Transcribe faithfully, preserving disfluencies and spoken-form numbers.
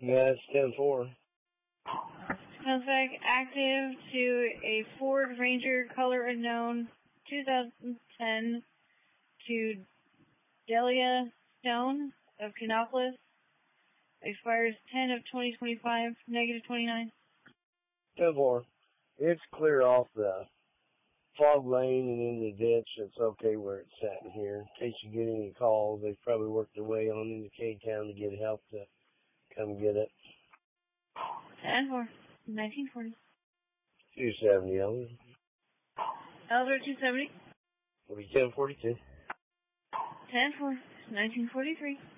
That's ten four. Contact active to a Ford Ranger, color unknown, twenty ten, to Delia Stone of Kannapolis. Expires ten of twenty twenty-five, negative twenty-nine. ten four. It's clear off the fog lane and in the ditch. It's okay where it's sitting here. In case you get any calls, they've probably worked their way on into K-Town to get help to come get it. ten four, nineteen forty. two seventy, Elder. Elder two seventy. It'll be ten forty-two. ten four, nineteen forty-three.